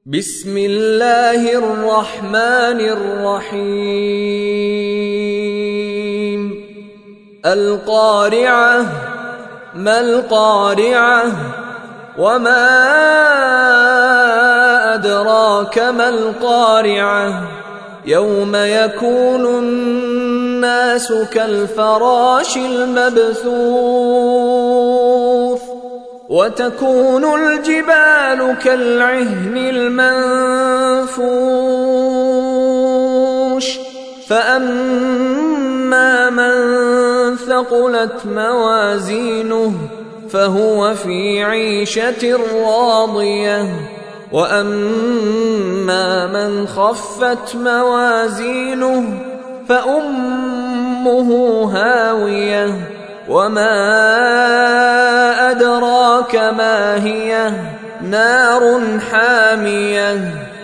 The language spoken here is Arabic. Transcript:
بسم الله الرحمن الرحيم القارعة ما القارعة وما أدراك ما القارعة يوم يكون الناس كالفراش المبثوث وتكون الجبال كالعهن المنفوش فأما من ثقلت موازينه فهو في عيشة راضية وأما من خفت موازينه فأمه هاوية وما أدراك ما هي نار حامية